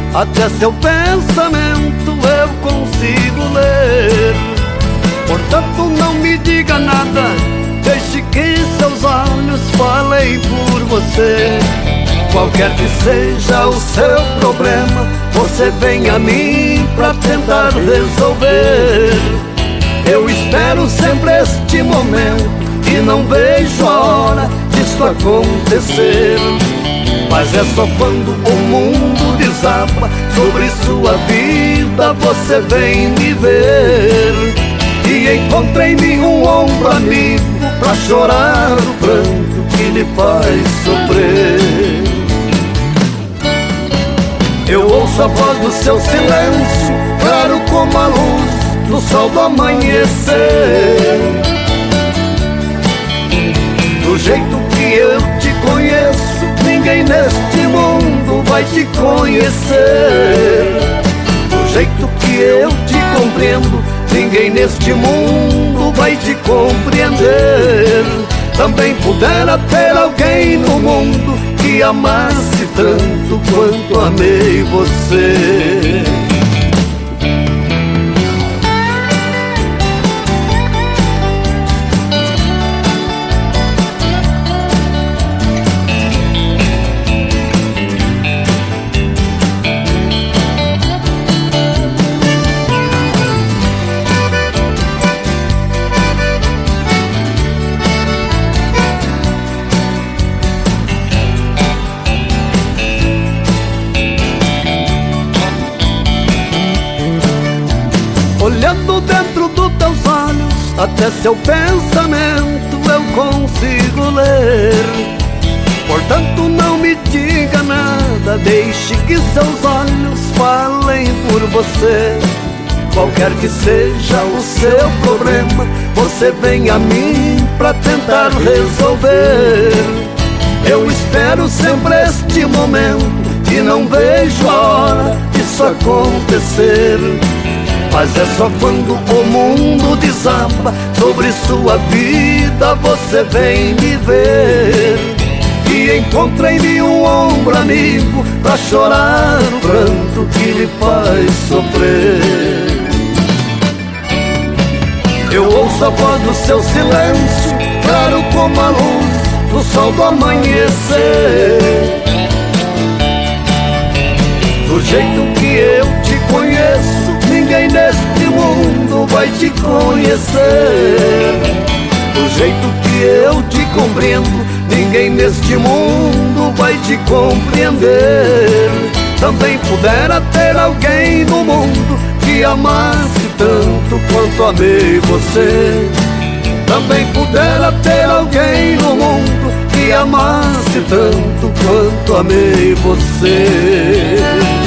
até seu pensamento eu consigo ler. Portanto não me diga nada, deixe que seus olhos falem por você. Qualquer que seja o seu problema, você vem a mim pra tentar resolver. Eu espero sempre este momento e não vejo a hora disso acontecer. Mas é só quando o mundo desaba sobre sua vida você vem me ver. E encontra em mim um ombro amigo pra chorar o pranto que lhe faz sofrer. Eu ouço a voz do seu silêncio, claro como a luz do sol do amanhecer. Do jeito que eu te conheço, ninguém neste mundo vai te conhecer. Do jeito que eu te compreendo, ninguém neste mundo vai te compreender. Também pudera ter alguém no mundo que amasse tanto quanto amei você. Olhando dentro dos teus olhos, até seu pensamento eu consigo ler. Portanto não me diga nada, deixe que seus olhos falem por você. Qualquer que seja o seu problema, você vem a mim pra tentar resolver. Eu espero sempre este momento e não vejo a hora disso acontecer. Mas é só quando o mundo desaba sobre sua vida você vem me ver. E encontra em mim um ombro amigo pra chorar o pranto que lhe faz sofrer. Eu ouço a voz do seu silêncio, claro como a luz do sol do amanhecer. Do jeito que eu te conheço, ninguém neste mundo vai te conhecer. Do jeito que eu te compreendo, ninguém neste mundo vai te compreender. Também pudera ter alguém no mundo que amasse tanto quanto amei você. Também pudera ter alguém no mundo que amasse tanto quanto amei você.